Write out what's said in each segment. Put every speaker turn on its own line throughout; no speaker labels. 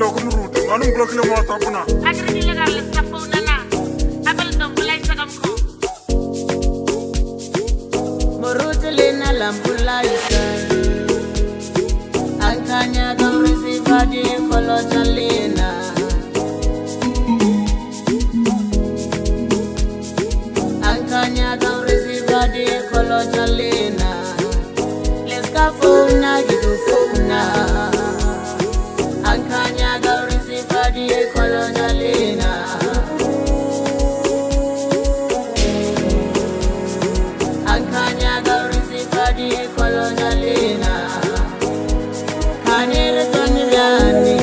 lo ko muruti ngani ngiblock le WhatsApp na
akere ke le ga le sa phone na abel dom la isa kam ko
Moruti lena lampula isa Ankanya gaurisi badi kolo jalina Ankanya gaurisi badi kolo jalina Leska funa gitu funa Ankanya gaurisi badi kolo jalina Ankanya gaurisi badi kolo jalina Kanere tonirani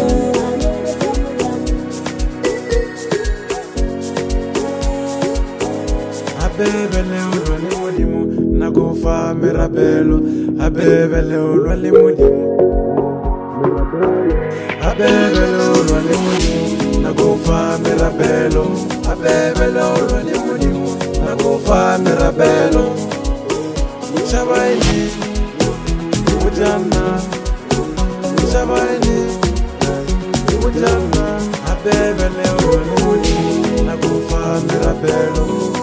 Abebele ulwale mudimu nakufa mirabelo Abebele ulwale mudimu Abebele ulwale mudimu nakufa mirabelo Abebele ulwale mudimu nakufa mirabelo Shabaini Ujana Shabaini Ujana Abebele ulwale mudimu nakufa mirabelo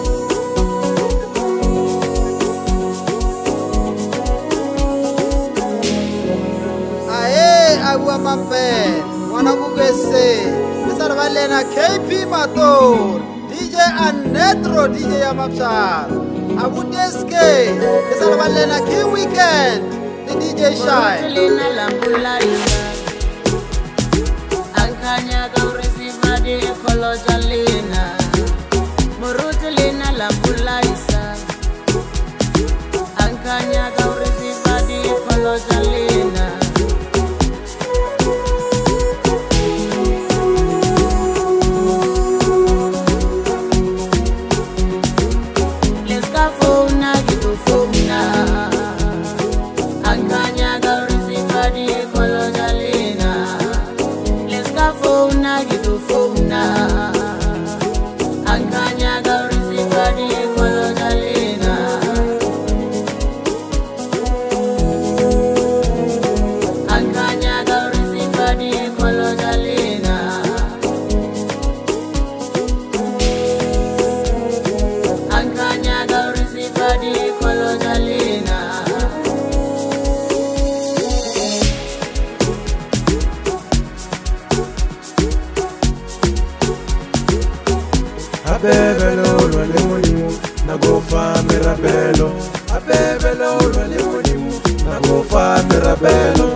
Agua mape, wana bugese, besar valena KP Mator, DJ Anetro, DJ Yamapsar, Abu Deske, besar valena King Weekend, the DJ Shine.
Lena lampula isa Ankanya gaurisi badi kolo jalina Moruti lena lampula isa Ankanya gaurisi badi kolo jalina Leska funa gitu funa Ankanya gaurisi badi kolo jalina Leska funa gitu funa Ankanya gaurisi badi kolo jalina Ankanya gaurisi badi kolo jalina Ankanya gaurisi badi kolo jalina
Abebele ulwale mudimu nakufa mirabelo Abebele ulwale mudimu nakufa mirabelo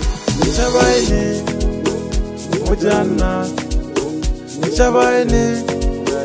Shabaini Ujana Shabaini